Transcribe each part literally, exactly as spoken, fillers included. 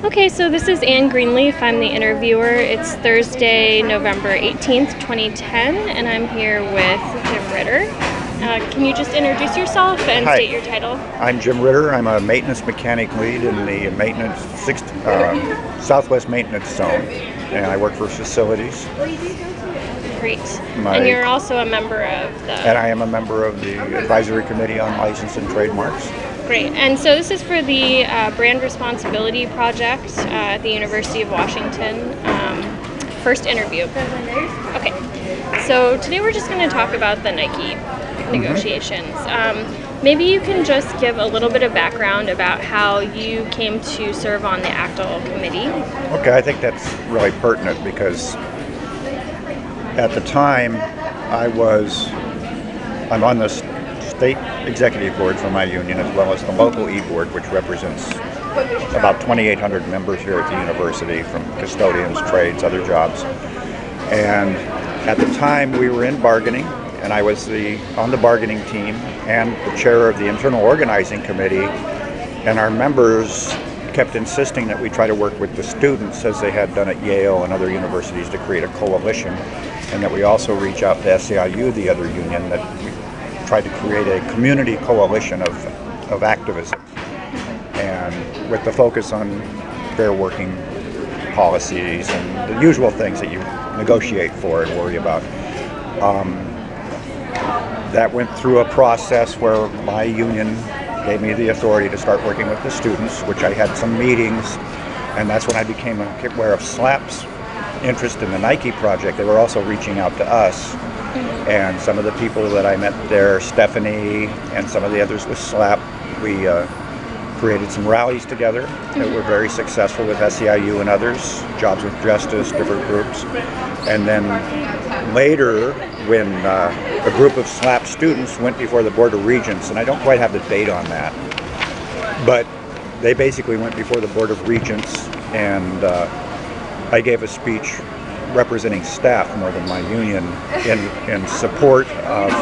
Okay, so this is Anne Greenleaf. I'm the interviewer. It's Thursday, November eighteenth, twenty ten, and I'm here with Jim Ritter. Uh, can you just introduce yourself and Hi. state your title? I'm Jim Ritter. I'm a maintenance mechanic lead in the maintenance six, uh, Southwest Maintenance Zone, and I work for facilities. Great. My, and you're also a member of the... And I am a member of the Advisory Committee on License and Trademarks. Great. And so this is for the uh, Brand Responsibility Project uh, at the University of Washington. Um, first interview. Okay. So today we're just going to talk about the Nike negotiations. Um, maybe you can just give a little bit of background about how you came to serve on the A C T L committee. Okay, I think that's really pertinent because at the time I was, I'm on the state executive board for my union as well as the local e-board, which represents about twenty-eight hundred members here at the university from custodians, trades, other jobs. And at the time we were in bargaining, and I was the on the bargaining team and the chair of the internal organizing committee, and our members kept insisting that we try to work with the students as they had done at Yale and other universities to create a coalition, and that we also reach out to S E I U, the other union, that we tried to create a community coalition of, of activism, and with the focus on fair working policies and the usual things that you negotiate for and worry about. Um, that went through a process where my union gave me the authority to start working with the students, which I had some meetings, and that's when I became aware of SLAP's interest in the Nike project. They were also reaching out to us, and some of the people that I met there, Stephanie and some of the others with SLAP, we uh, created some rallies together that were very successful with S E I U and others, Jobs with Justice, different groups. And then later, when uh, a group of SLAP students went before the Board of Regents, and I don't quite have the date on that, but they basically went before the Board of Regents, and uh, I gave a speech representing staff more than my union in, in support of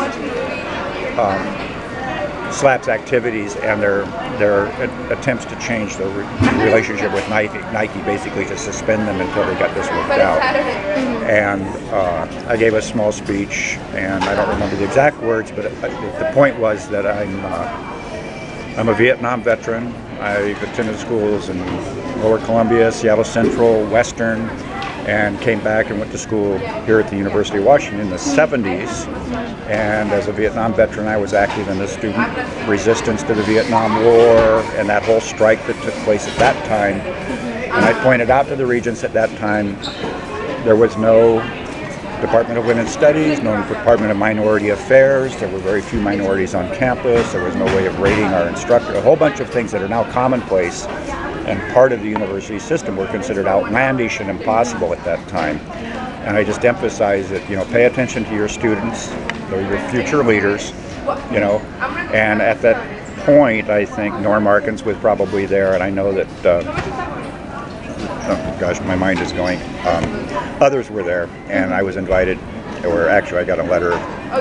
um, SLAP's activities and their their attempts to change the re relationship with Nike, Nike, basically to suspend them until they got this worked out. And uh, I gave a small speech, and I don't remember the exact words, but it, the point was that I'm uh, I'm a Vietnam veteran. I've attended schools in Lower Columbia, Seattle Central, Western, and came back and went to school here at the University of Washington in the seventies. And as a Vietnam veteran, I was active in the student resistance to the Vietnam War and that whole strike that took place at that time. And I pointed out to the regents at that time there was no Department of Women's Studies, no Department of Minority Affairs, there were very few minorities on campus, there was no way of rating our instructor, a whole bunch of things that are now commonplace and part of the university system were considered outlandish and impossible at that time. And I just emphasize that, you know, pay attention to your students, they're your future leaders, you know, and at that point, I think Norm Arkins was probably there, and I know that, uh, oh gosh, my mind is going, um, others were there, and I was invited, or actually I got a letter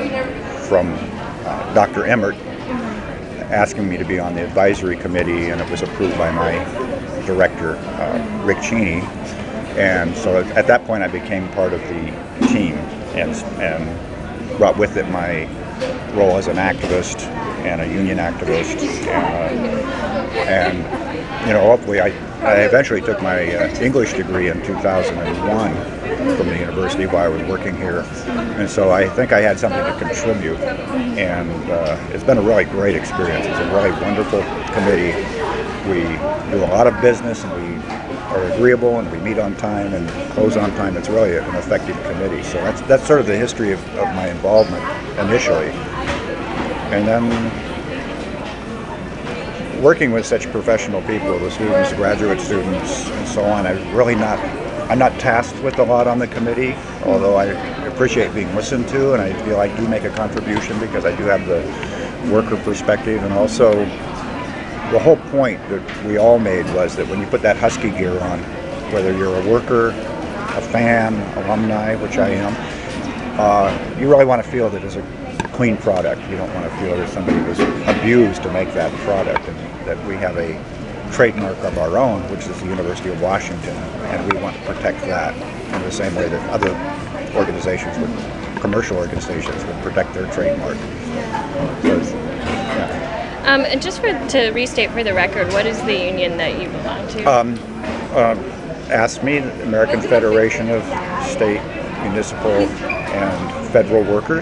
from uh, Doctor Emmert asking me to be on the advisory committee, and it was approved by my director, uh, Rick Cheney. And so at that point I became part of the team and, and brought with it my role as an activist and a union activist. And, uh, and you know, hopefully I, I eventually took my uh, English degree in two thousand one from the university while I was working here. And so I think I had something to contribute. And uh, it's been a really great experience. It's a really wonderful committee. We do a lot of business, and we are agreeable, and we meet on time and close on time. It's really an effective committee. So that's that's sort of the history of, of my involvement initially. And then working with such professional people, the students, graduate students, and so on, I'm really not, I'm not tasked with a lot on the committee, although I appreciate being listened to, and I feel I do make a contribution because I do have the worker perspective. And also, the whole point that we all made was that when you put that Husky gear on, whether you're a worker, a fan, alumni, which I am, uh, you really want to feel that it's a clean product. You don't want to feel that somebody was abused to make that product, and that we have a trademark of our own, which is the University of Washington, and we want to protect that in the same way that other organizations would, commercial organizations would protect their trademark. So, yeah. Um, and just for to restate for the record, what is the union that you belong to? Um, uh, AFSCME, American Federation of State, Municipal, and Federal Workers,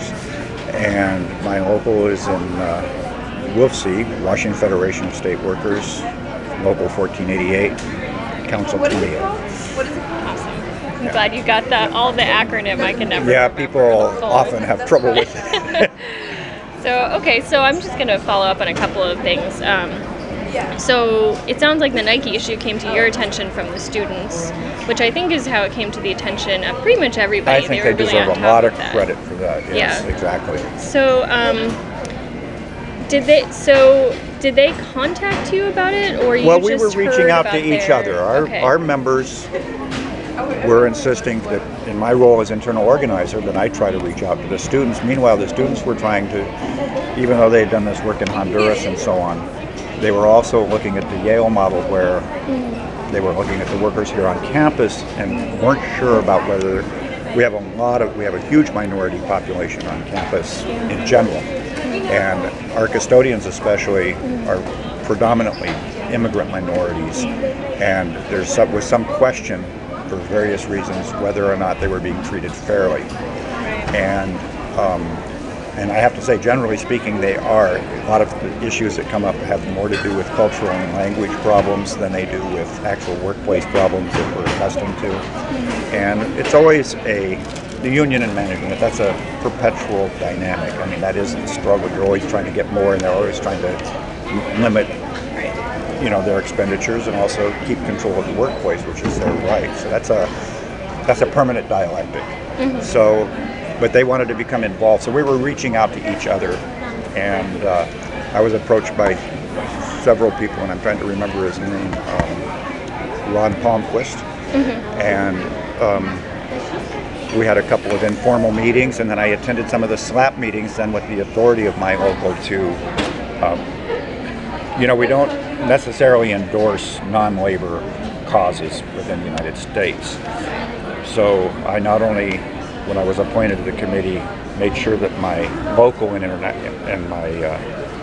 and my local is in uh, W F C, Washington Federation of State Workers, Local fourteen eighty-eight, Council two eighty-eight. Awesome. I'm glad you got that, all the acronym. I can never Yeah, remember. people often have trouble with it. So, okay, so I'm just going to follow up on a couple of things. Um, so it sounds like the Nike issue came to your attention from the students, which I think is how it came to the attention of pretty much everybody. I think they, they, were really deserve on a top lot of that. credit for that. Yes, Yeah. exactly. So, um, did they? So, did they contact you about it, or you Well, we just were reaching heard out about to each their- other. Our, okay. our members were insisting that in my role as internal organizer that I try to reach out to the students. Meanwhile, the students were trying to, even though they had done this work in Honduras and so on, they were also looking at the Yale model where they were looking at the workers here on campus and weren't sure about whether we have a lot of, we have a huge minority population on campus in general. And our custodians especially are predominantly immigrant minorities. And there's some, was some question for various reasons whether or not they were being treated fairly. And um, and I have to say, generally speaking, they are. A lot of the issues that come up have more to do with cultural and language problems than they do with actual workplace problems that we're accustomed to. And it's always a, the union and management, that's a perpetual dynamic. I mean, that is the struggle. You're always trying to get more, and they're always trying to limit, you know, their expenditures and also keep control of the workplace, which is their right. So that's a that's a permanent dialectic. Mm-hmm. So, but they wanted to become involved, so we were reaching out to each other, and uh, I was approached by several people, and I'm trying to remember his name, um, Ron Palmquist, mm-hmm. and um, we had a couple of informal meetings, and then I attended some of the SLAP meetings then with the authority of my local to. Um, You know, we don't necessarily endorse non-labor causes within the United States. So I not only, when I was appointed to the committee, made sure that my local and internet and my uh,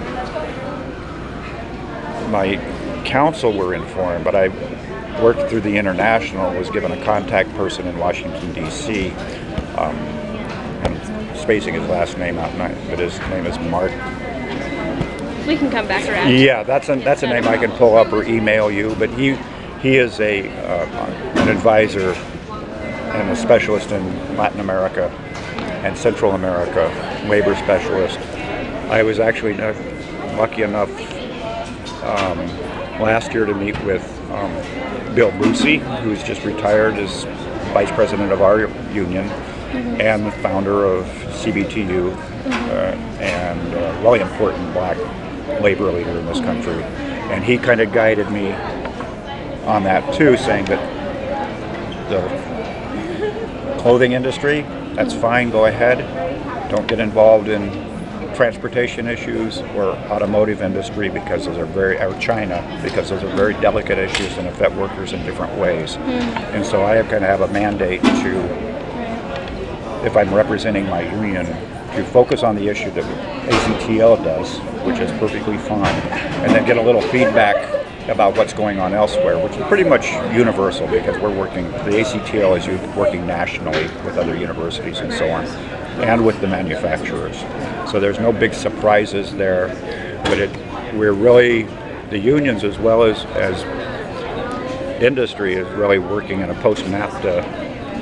my council were informed, but I worked through the international, was given a contact person in Washington, D C Um, I'm spacing his last name out, but his name is Mark. We can come back around. Yeah, that's a that's a name I can pull up or email you. But he he is a uh, an advisor and a specialist in Latin America and Central America, labor specialist. I was actually lucky enough um, last year to meet with um, Bill Boosie, who's just retired as vice president of our union, mm-hmm. and the founder of C B T U, mm-hmm. uh, and a really important black labor leader in this country. And he kind of guided me on that too, saying that the clothing industry, that's fine, go ahead. Don't get involved in transportation issues or automotive industry because those are very, or China, because those are very delicate issues and affect workers in different ways. Mm. And so I have kind of have a mandate to, if I'm representing my union, to focus on the issue that A C T L does, which is perfectly fine, and then get a little feedback about what's going on elsewhere, which is pretty much universal because we're working, the A C T L is working nationally with other universities and so on, and with the manufacturers. So there's no big surprises there, but it, we're really, the unions as well as, as industry is really working in a post-NAFTA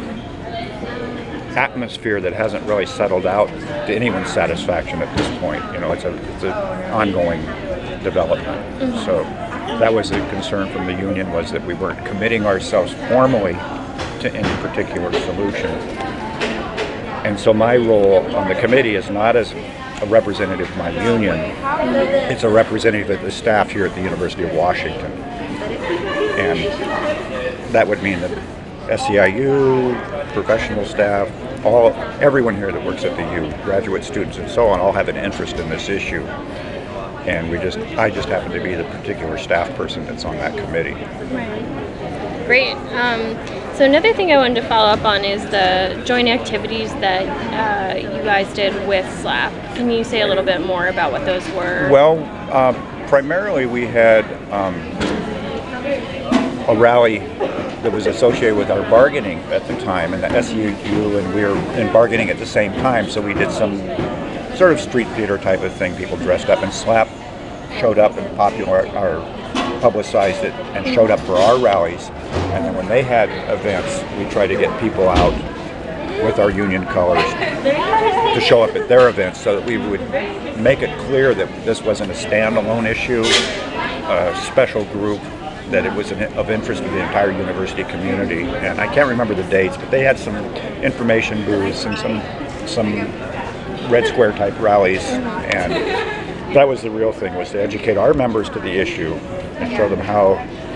atmosphere that hasn't really settled out to anyone's satisfaction at this point. You know, it's a it's an ongoing development. Mm-hmm. So that was the concern from the union, was that we weren't committing ourselves formally to any particular solution. And so my role on the committee is not as a representative of my union, it's a representative of the staff here at the University of Washington. And that would mean that S E I U, professional staff, all everyone here that works at the U, graduate students and so on, all have an interest in this issue. and we just I just happen to be the particular staff person that's on that committee. Right. Great. Um, so another thing I wanted to follow up on is the joint activities that uh, you guys did with SLAP. Can you say a little bit more about what those were? Well, uh, primarily we had um, a rally that was associated with our bargaining at the time, and the S U U, and we were in bargaining at the same time, so we did some sort of street theater type of thing. People dressed up, and SLAP showed up and popular, or publicized it, and showed up for our rallies. And then when they had events, we tried to get people out with our union colors to show up at their events, so that we would make it clear that this wasn't a standalone issue, a special group, that it was an, of interest to the entire university community. And I can't remember the dates, but they had some information booths and some some Red Square type rallies, and that was the real thing, was to educate our members to the issue and show them how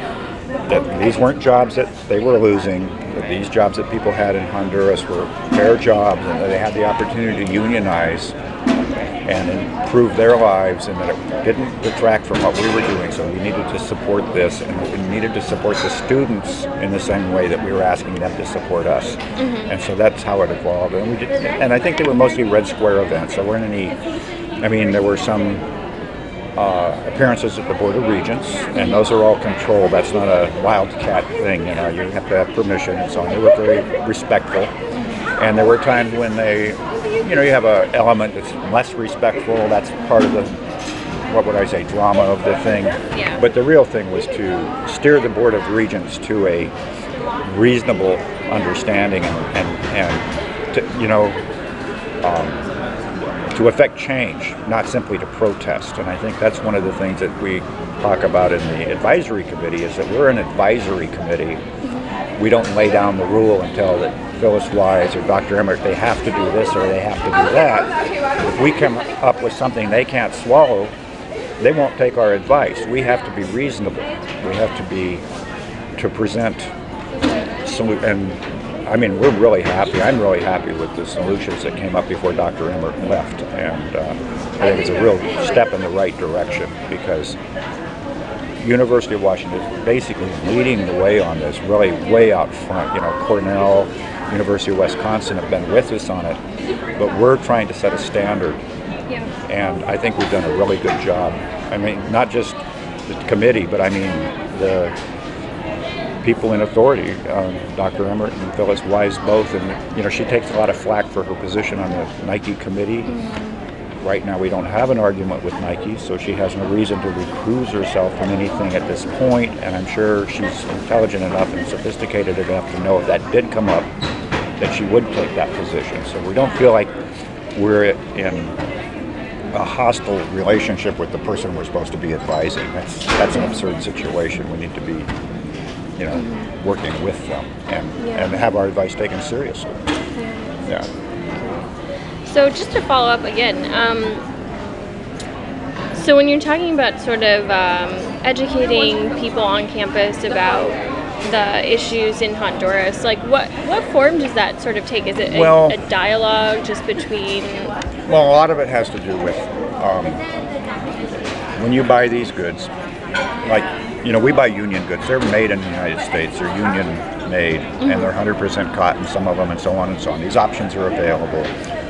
that these weren't jobs that they were losing, that these jobs that people had in Honduras were fair jobs, and that they had the opportunity to unionize and improve their lives, and that it didn't detract from what we were doing. So we needed to support this, and we needed to support the students in the same way that we were asking them to support us. Mm-hmm. And so that's how it evolved. And we did, and I think they were mostly Red Square events. There weren't any, I mean, there were some uh, appearances at the Board of Regents, and those are all controlled. That's not a wildcat thing, you know, you have to have permission and so on. They were very respectful. And there were times when they, you know, you have an element that's less respectful. That's part of the, what would I say, drama of the thing. Yeah. But the real thing was to steer the Board of Regents to a reasonable understanding, and, and, and to, you know, um, to affect change, not simply to protest. And I think that's one of the things that we talk about in the advisory committee, is that we're an advisory committee. We don't lay down the rule and tell that Phyllis Wise or Doctor Emmert, they have to do this or they have to do that. If we come up with something they can't swallow, they won't take our advice. We have to be reasonable. We have to be, to present, solu- and I mean, we're really happy. I'm really happy with the solutions that came up before Doctor Emmert left. And uh, I think it's a real step in the right direction, because University of Washington is basically leading the way on this, really way out front. You know, Cornell, University of Wisconsin have been with us on it, but we're trying to set a standard. Yeah. And I think we've done a really good job. I mean, not just the committee, but I mean the people in authority, um, Doctor Emmert and Phyllis Wise both. And, you know, she takes a lot of flack for her position on the Nike committee. Mm-hmm. Right now we don't have an argument with Nike, so she has no reason to recuse herself from anything at this point, and I'm sure she's intelligent enough and sophisticated enough to know if that did come up, that she would take that position. So we don't feel like we're in a hostile relationship with the person we're supposed to be advising. That's that's an absurd situation. We need to be, you know, working with them and, Yeah. and have our advice taken seriously. Yeah. Yeah. So just to follow up again, um, so when you're talking about sort of um, educating people on campus about the issues in Honduras, like what, what form does that sort of take? Is it a, Well- a dialogue just between? Well, a lot of it has to do with um, when you buy these goods, like, you know, we buy union goods. They're made in the United States. They're union made, mm-hmm. and they're one hundred percent cotton, some of them, and so on and so on. These options are available.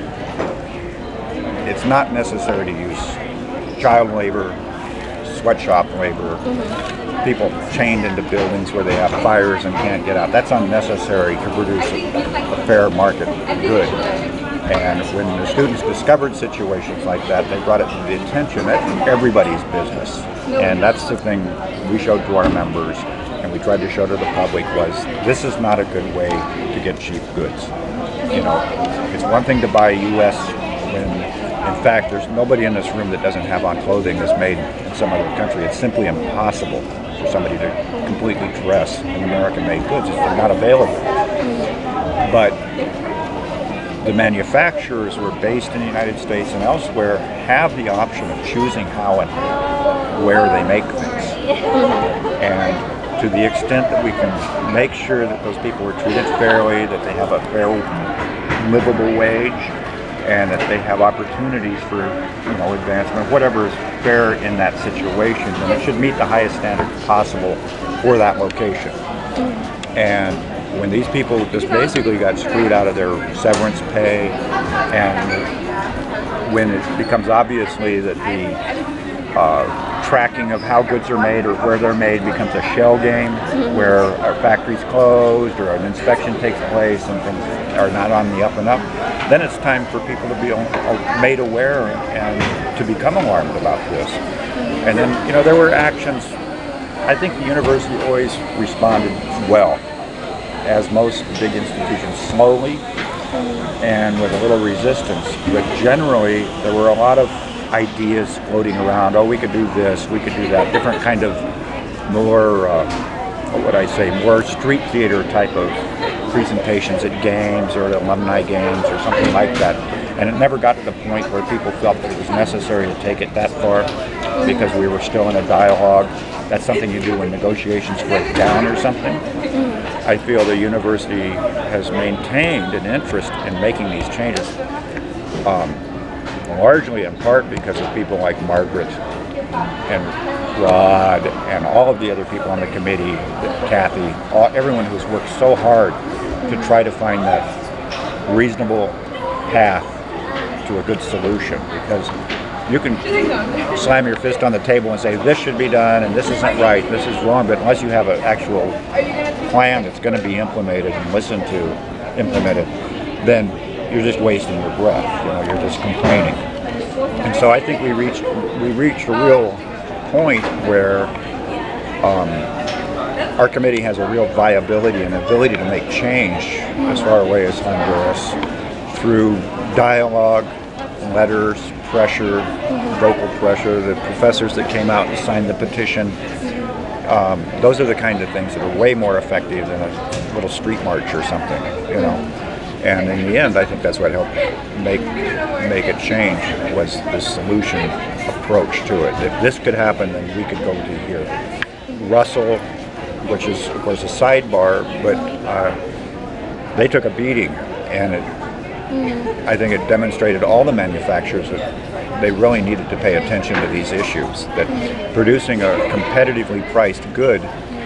It's not necessary to use child labor, sweatshop labor, mm-hmm. people chained into buildings where they have fires and can't get out. That's unnecessary to produce a, a fair market good. And when the students discovered situations like that, they brought it to the attention. That's everybody's business. And that's the thing we showed to our members, and we tried to show to the public, was this is not a good way to get cheap goods. You know, it's one thing to buy U S when, in fact, there's nobody in this room that doesn't have on clothing that's made in some other country. It's simply impossible for somebody to completely dress in American-made goods if they're not available. But the manufacturers who are based in the United States and elsewhere have the option of choosing how and where they make things. And to the extent that we can make sure that those people are treated fairly, that they have a fair, livable wage, and that they have opportunities for, you know, advancement, whatever is fair in that situation, and it should meet the highest standards possible for that location. And when these people just basically got screwed out of their severance pay, and when it becomes obviously that the uh, tracking of how goods are made or where they're made becomes a shell game, mm-hmm. where our factory's closed or an inspection takes place and things are not on the up and up, then it's time for people to be made aware and to become alarmed about this. And then, you know, there were actions. I think the university always responded well, as most big institutions, slowly and with a little resistance. But generally, there were a lot of ideas floating around. Oh, we could do this, we could do that. Different kind of more, uh, what would I say, more street theater type of presentations at games or at alumni games or something like that. And it never got to the point where people felt that it was necessary to take it that far because we were still in a dialogue. That's something you do when negotiations break down or something. I feel the university has maintained an interest in making these changes. Um, largely in part because of people like Margaret and Rod and all of the other people on the committee, Kathy, all, everyone who's worked so hard to try to find that reasonable path to a good solution, because you can slam your fist on the table and say this should be done and this isn't right, this is wrong, but unless you have an actual plan that's going to be implemented and listened to, implemented, then you're just wasting your breath. You know, you're just complaining. And so I think we reached we reached a real point where um, our committee has a real viability and ability to make change as far away as Honduras through dialogue, letters, pressure, vocal pressure, the professors that came out and signed the petition. Um, those are the kinds of things that are way more effective than a little street march or something, you know. And in the end, I think that's what helped make make it change, was this solution approach to it. If this could happen, then we could go to here. Russell, which is of course a sidebar, but uh, they took a beating, and it, mm-hmm. I think it demonstrated all the manufacturers that they really needed to pay attention to these issues, that producing a competitively priced good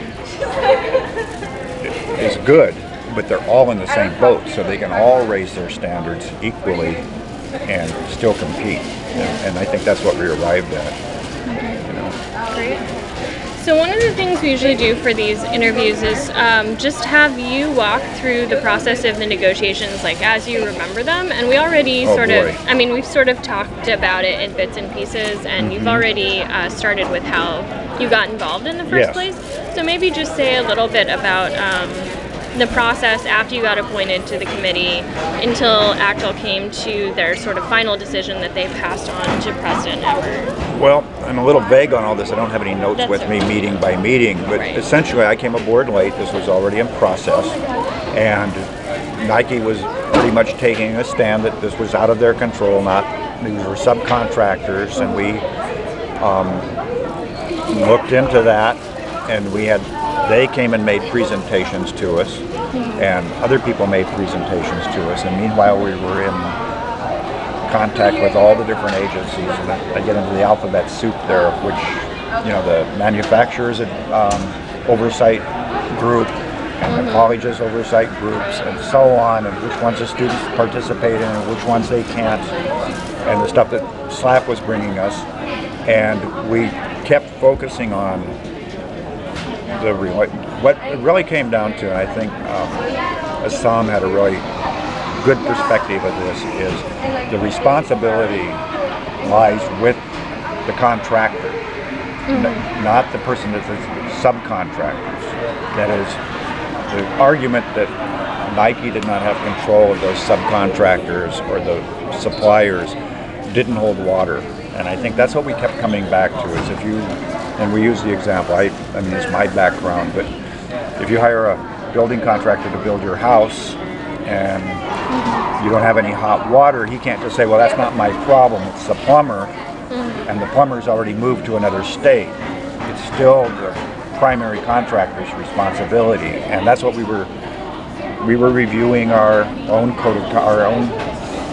is good, but they're all in the same boat, so they can all raise their standards equally and still compete. And, and I think that's what we arrived at. You know. Great. So one of the things we usually do for these interviews is um, just have you walk through the process of the negotiations, like as you remember them. And we already oh, sort boy. of, I mean, we've sort of talked about it in bits and pieces, and mm-hmm. you've already uh, started with how you got involved in the first yes. place. So maybe just say a little bit about um, the process after you got appointed to the committee until A C T L came to their sort of final decision that they passed on to President Everett. Well, I'm a little vague on all this. I don't have any notes That's with okay. me meeting by meeting, but right. essentially I came aboard late. This was already in process, and Nike was pretty much taking a stand that this was out of their control. Not these were subcontractors, and we um, looked into that, and we had they came and made presentations to us, mm-hmm. and other people made presentations to us, and meanwhile we were in contact with all the different agencies, and I get into the alphabet soup there, which, you know, the manufacturers um, oversight group and mm-hmm. the colleges oversight groups and so on, and which ones the students participate in and which ones they can't, and the stuff that SLAP was bringing us. And we kept focusing on the real, what it really came down to, and I think um, Assam had a really good perspective of this, is the responsibility lies with the contractor, mm-hmm. n- not the person that's the subcontractors. That is, the argument that Nike did not have control of those subcontractors or the suppliers didn't hold water. And I think that's what we kept coming back to, is if you, and we use the example, I, I mean, it's my background, but if you hire a building contractor to build your house and you don't have any hot water, he can't just say, well, that's not my problem, it's the plumber, mm-hmm. and the plumber's already moved to another state. It's still the primary contractor's responsibility, and that's what we were we were reviewing our own code of, our own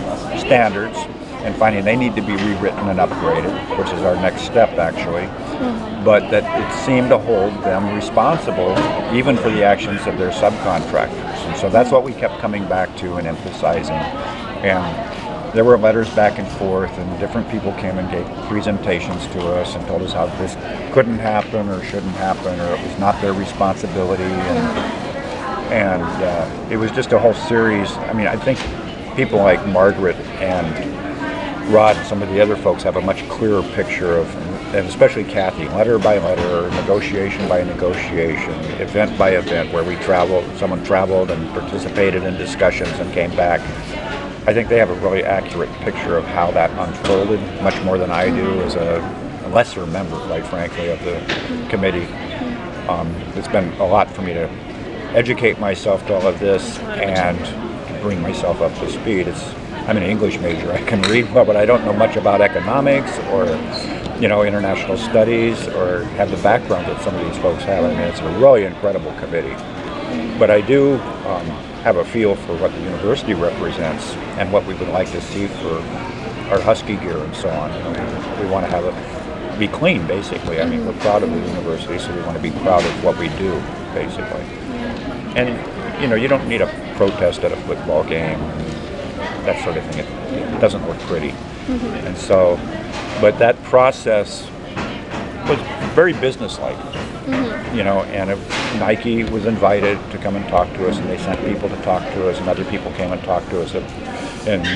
standards and finding they need to be rewritten and upgraded, which is our next step actually, Mm-hmm. but that it seemed to hold them responsible even for the actions of their subcontractors. And so that's what we kept coming back to and emphasizing. And there were letters back and forth, and different people came and gave presentations to us and told us how this couldn't happen or shouldn't happen, or it was not their responsibility. And, and uh, it was just a whole series. I mean, I think people like Margaret and Rod and some of the other folks have a much clearer picture of, and especially Kathy, letter by letter, negotiation by negotiation, event by event, where we traveled, someone traveled and participated in discussions and came back. I think they have a really accurate picture of how that unfolded, much more than I do as a lesser member, quite frankly, of the committee. Um, it's been a lot for me to educate myself to all of this and to bring myself up to speed. It's, I'm an English major. I can read well, but I don't know much about economics or, you know, international studies or have the background that some of these folks have. I mean, it's a really incredible committee. But I do um, have a feel for what the university represents and what we would like to see for our Husky gear and so on. You know, we, we want to have it be clean, basically. I mean, we're proud of the university, so we want to be proud of what we do, basically. And, you know, you don't need a protest at a football game, that sort of thing. It, it doesn't look pretty. Mm-hmm. And so, but that process was very businesslike. Mm-hmm. You know, and if Nike was invited to come and talk to us, and they sent people to talk to us, and other people came and talked to us and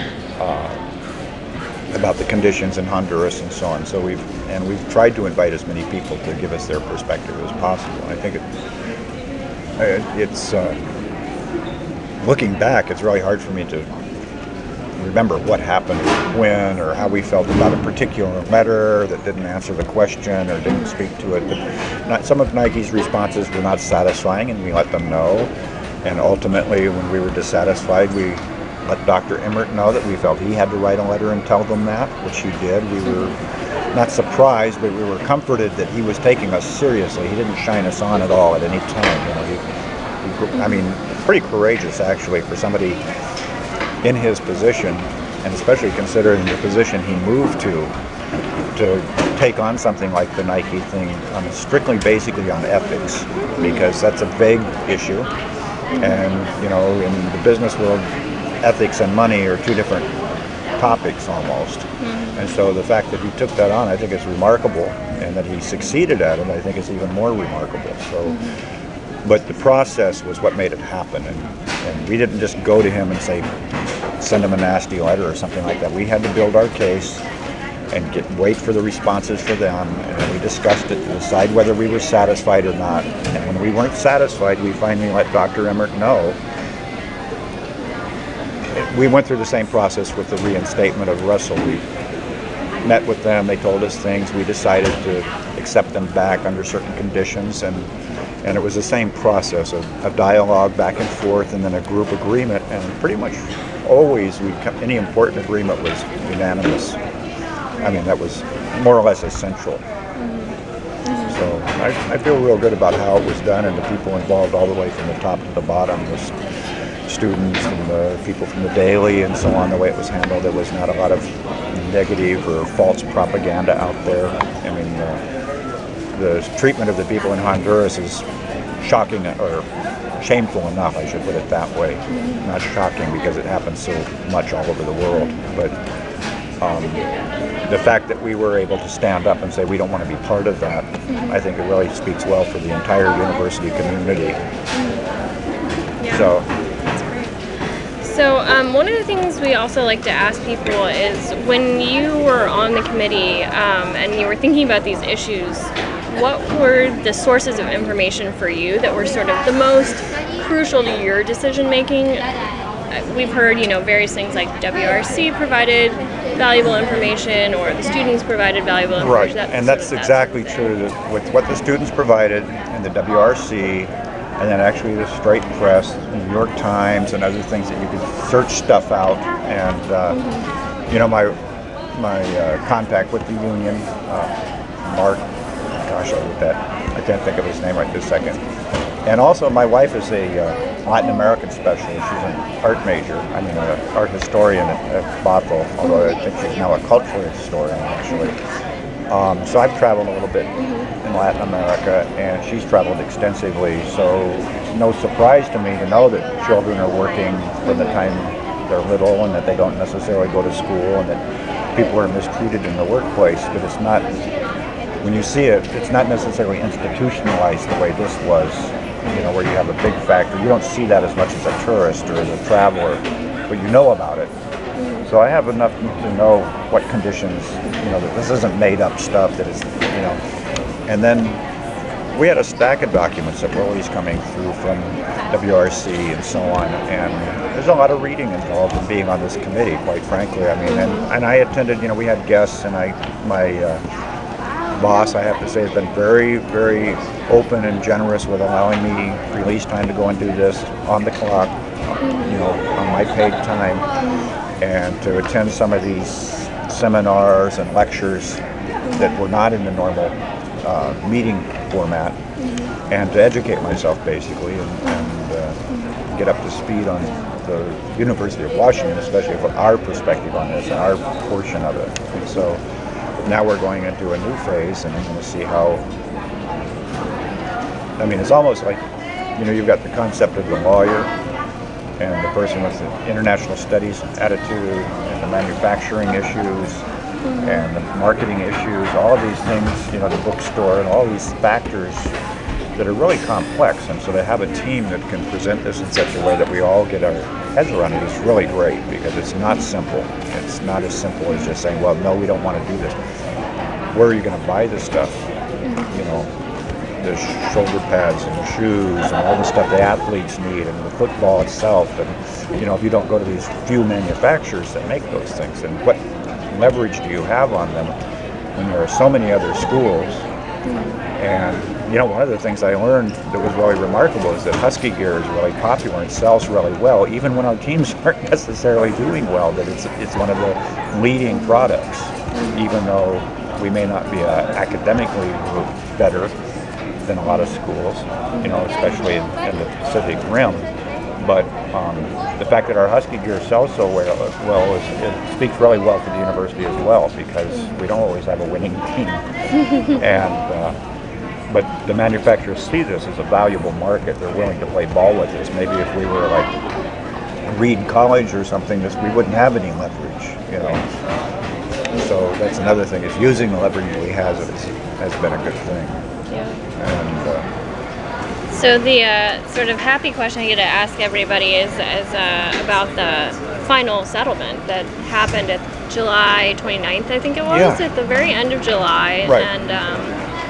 uh, about the conditions in Honduras and so on. So we've and we've tried to invite as many people to give us their perspective as possible. I think it, it's uh, looking back, it's really hard for me to remember what happened, when, or how we felt about a particular letter that didn't answer the question or didn't speak to it. But not, some of Nike's responses were not satisfying, and we let them know. And ultimately, when we were dissatisfied, we let Doctor Emmert know that we felt he had to write a letter and tell them that, which he did. We were not surprised, but we were comforted that he was taking us seriously. He didn't shine us on at all at any time. You know, he, he, I mean, pretty courageous actually for somebody in his position, and especially considering the position he moved to, to take on something like the Nike thing, um, strictly basically on ethics, because that's a vague issue. And, you know, in the business world, ethics and money are two different topics almost. Mm-hmm. And so the fact that he took that on, I think is remarkable, and that he succeeded at it, I think is even more remarkable. So. Mm-hmm. But the process was what made it happen, and, and we didn't just go to him and say, send him a nasty letter or something like that. We had to build our case and get wait for the responses for them, and then we discussed it to decide whether we were satisfied or not. And when we weren't satisfied, we finally let Doctor Emmert know. We went through the same process with the reinstatement of Russell. We met with them, they told us things, we decided to accept them back under certain conditions, and And it was the same process of a dialogue back and forth, and then a group agreement. And pretty much always, we any important agreement was unanimous. I mean, that was more or less essential. Mm-hmm. So I, I feel real good about how it was done, and the people involved all the way from the top to the bottom, the students and the people from the Daily and so on, the way it was handled. There was not a lot of negative or false propaganda out there. I mean, uh, the treatment of the people in Honduras is shocking, or shameful enough, I should put it that way. Mm-hmm. Not shocking because it happens so much all over the world, but um, the fact that we were able to stand up and say we don't want to be part of that, mm-hmm. I think it really speaks well for the entire university community. Mm-hmm. Yeah. So. So um, one of the things we also like to ask people is, when you were on the committee um, and you were thinking about these issues, what were the sources of information for you that were sort of the most crucial to your decision making? We've heard, you know, various things like W R C provided valuable information, or the students provided valuable information. Right, That's and that's exactly true. With what the students provided and the W R C, and then actually the Straight Press, New York Times, and other things that you could search stuff out. And uh, mm-hmm. you know, my my uh, contact with the union, uh, Mark. Gosh, I, that, I can't think of his name right this second. And also, my wife is a uh, Latin American specialist. She's an art major, I mean an art historian at, at Bothell, although I think she's now a cultural historian actually. Um, so I've traveled a little bit in Latin America, and she's traveled extensively, so it's no surprise to me to know that children are working from the time they're little and that they don't necessarily go to school and that people are mistreated in the workplace, but it's not, when you see it, it's not necessarily institutionalized the way this was, you know, where you have a big factory. You don't see that as much as a tourist or as a traveler, but you know about it. So I have enough to know what conditions, you know, that this isn't made up stuff, that is, you know. And then we had a stack of documents that were always coming through from W R C and so on, and there's a lot of reading involved in being on this committee, quite frankly. I mean, and, and I attended, you know, we had guests, and I, my uh, boss, I have to say, has been very, very open and generous with allowing me release time to go and do this on the clock, you know, on my paid time, and to attend some of these seminars and lectures that were not in the normal uh, meeting format, mm-hmm. and to educate myself basically and, and uh, get up to speed on the University of Washington, especially from our perspective on this and our portion of it. And so now we're going into a new phase, and I'm going to see how, I mean, it's almost like, you know, you've got the concept of the lawyer and the person with the international studies attitude and the manufacturing issues and the marketing issues, all of these things, you know, the bookstore and all these factors that are really complex. And so to have a team that can present this in such a way that we all get our heads around it is really great, because it's not simple. It's not as simple as just saying, well, no, we don't want to do this. Where are you going to buy this stuff? You know, the shoulder pads and the shoes and all the stuff the athletes need, and the football itself. And, you know, if you don't go to these few manufacturers that make those things, and what leverage do you have on them when there are so many other schools? And, you know, one of the things I learned that was really remarkable is that Husky gear is really popular and sells really well, even when our teams aren't necessarily doing well, that it's, it's one of the leading products, even though we may not be uh, academically better than a lot of schools, you know, especially in, in the Pacific Rim. But um, the fact that our Husky gear sells so well, well is, it speaks really well for the university as well, because we don't always have a winning team. And uh, but the manufacturers see this as a valuable market. They're willing to play ball with this. Maybe if we were like Reed College or something, this we wouldn't have any leverage, you know. So that's another thing, is using the leverage we have has, has been a good thing. Yeah. And, uh, So the uh, sort of happy question I get to ask everybody is, is uh, about the final settlement that happened at July twenty-ninth, I think it was, yeah. at the very end of July. Right. And um,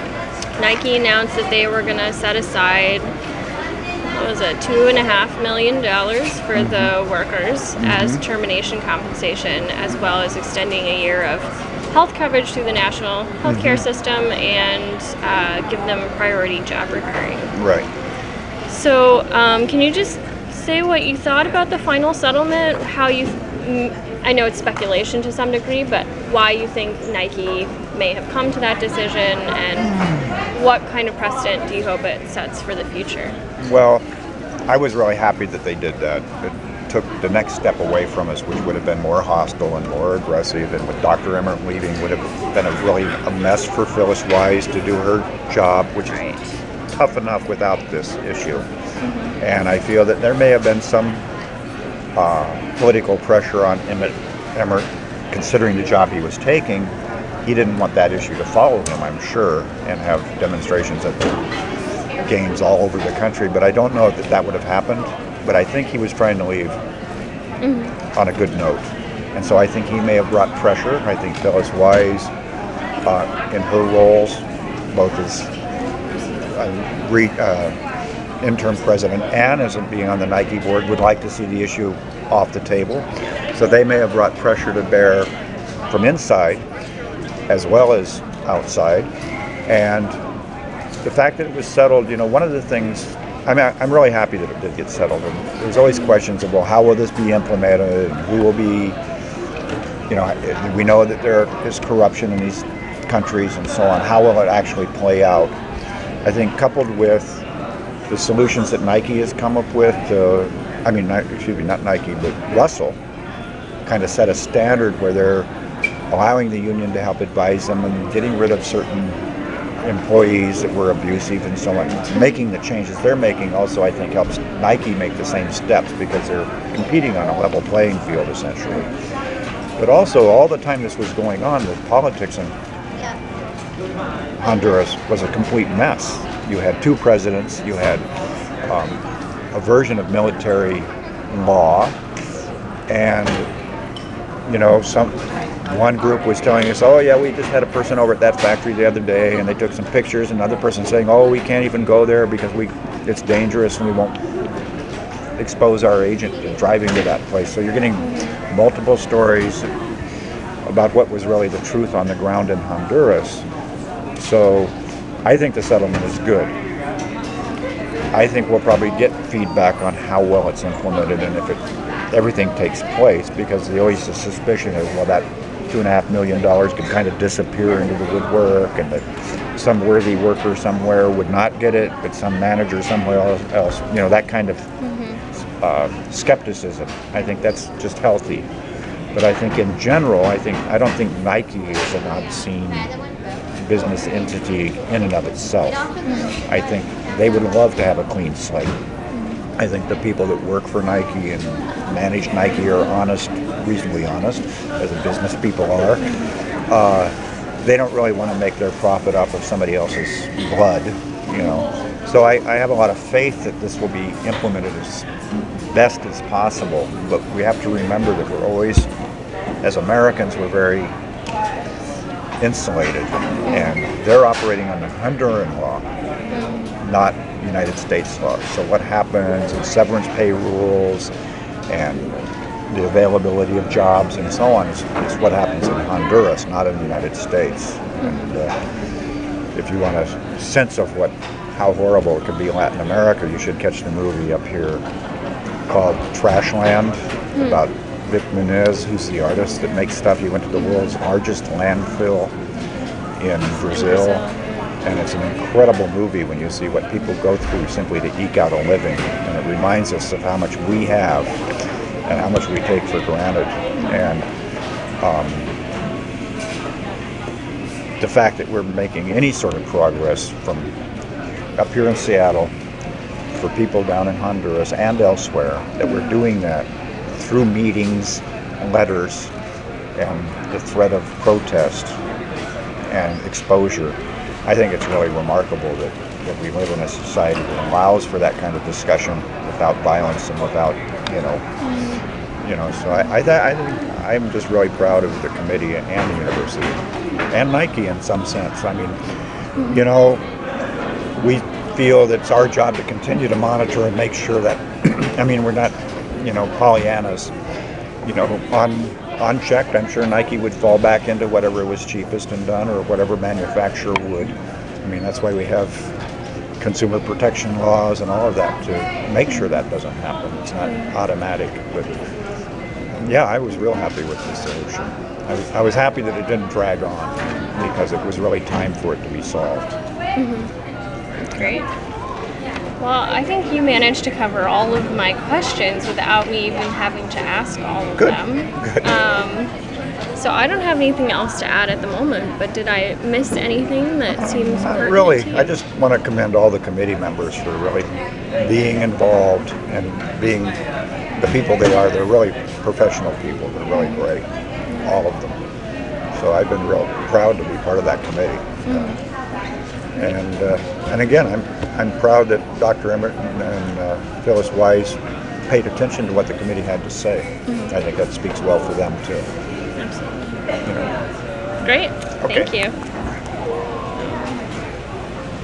Nike announced that they were going to set aside, what was it, two and a half million dollars for mm-hmm. the workers mm-hmm. as termination compensation, as well as extending a year of health coverage through the national healthcare mm-hmm. system, and uh, give them priority job recurring. Right. So, um, can you just say what you thought about the final settlement? How you, I know it's speculation to some degree, but why you think Nike may have come to that decision, and what kind of precedent do you hope it sets for the future? Well, I was really happy that they did that. It took the next step away from us, which would have been more hostile and more aggressive, and with Doctor Emmert leaving would have been a really a mess for Phyllis Wise to do her job, which right. is tough enough without this issue. Mm-hmm. And I feel that there may have been some uh, political pressure on Emmert, Emmert, considering the job he was taking. He didn't want that issue to follow him, I'm sure, and have demonstrations at the games all over the country, but I don't know if that, that would have happened. But I think he was trying to leave mm-hmm. on a good note. And so I think he may have brought pressure. I think Phyllis Wise, uh, in her roles, both as a re, uh, interim president and as being on the Nike board, would like to see the issue off the table. So they may have brought pressure to bear from inside as well as outside. And the fact that it was settled, you know, one of the things, I mean, I'm really happy that it did get settled. And there's always questions of, well, how will this be implemented? And who will be, you know, we know that there is corruption in these countries and so on. How will it actually play out? I think coupled with the solutions that Nike has come up with, uh, I mean, not, excuse me, not Nike, but Russell, kind of set a standard where they're allowing the union to help advise them and getting rid of certain employees that were abusive and so on. Making the changes they're making also, I think, helps Nike make the same steps because they're competing on a level playing field, essentially. But also, all the time this was going on, the politics in Honduras was a complete mess. You had two presidents, you had um, a version of military law, and, you know, some one group was telling us, oh yeah, we just had a person over at that factory the other day and they took some pictures, and another person saying, oh, we can't even go there because we it's dangerous and we won't expose our agent to driving to that place. So you're getting multiple stories about what was really the truth on the ground in Honduras. So I think the settlement is good. I think we'll probably get feedback on how well it's implemented and if it, everything takes place, because the always the suspicion is, well, that two and a half million dollars could kind of disappear into the woodwork, and that some worthy worker somewhere would not get it, but some manager somewhere else, you know, that kind of mm-hmm. uh, skepticism. I think that's just healthy. But I think in general, I think I don't think Nike is an obscene business entity in and of itself. Mm-hmm. I think they would love to have a clean slate. I think the people that work for Nike and manage Nike are honest, reasonably honest, as the business people are. Uh, they don't really want to make their profit off of somebody else's blood, you know. So I, I have a lot of faith that this will be implemented as best as possible. But we have to remember that we're always, as Americans, we're very insulated, and they're operating under Honduran law, not United States law. So what happens in severance pay rules and the availability of jobs and so on is, is what happens in Honduras, not in the United States. And uh, if you want a sense of what how horrible it could be in Latin America, you should catch the movie up here called Trashland mm. about Vic Muniz, who's the artist that makes stuff. He went to the world's largest landfill in Brazil. And it's an incredible movie when you see what people go through simply to eke out a living. And it reminds us of how much we have and how much we take for granted. And um, the fact that we're making any sort of progress from up here in Seattle for people down in Honduras and elsewhere, that we're doing that through meetings, letters, and the threat of protest and exposure. I think it's really remarkable that, that we live in a society that allows for that kind of discussion without violence and without, you know, mm-hmm. you know. So I, I, th- I think I'm just really proud of the committee and the university and Nike in some sense. I mean, mm-hmm. you know, we feel that it's our job to continue to monitor and make sure that, I mean, we're not, you know, Pollyannas, you know, on. Unchecked, I'm sure Nike would fall back into whatever was cheapest and done, or whatever manufacturer would. I mean, that's why we have consumer protection laws and all of that, to make sure that doesn't happen. It's not automatic. But yeah, I was real happy with the solution. I was, I was happy that it didn't drag on, because it was really time for it to be solved. Mm-hmm. Great. Well, I think you managed to cover all of my questions without me even having to ask all of Good. them. Good. Um, so I don't have anything else to add at the moment, but did I miss anything that seems Not pertinent really. to you? I just want to commend all the committee members for really being involved and being the people they are. They're really professional people. They're really great, all of them. So I've been real proud to be part of that committee. Mm-hmm. And uh, and again, I'm I'm proud that Doctor Emmert and, and uh, Phyllis Wise paid attention to what the committee had to say. Mm-hmm. I think that speaks well for them too. Absolutely. You know. Great. Okay. Thank you.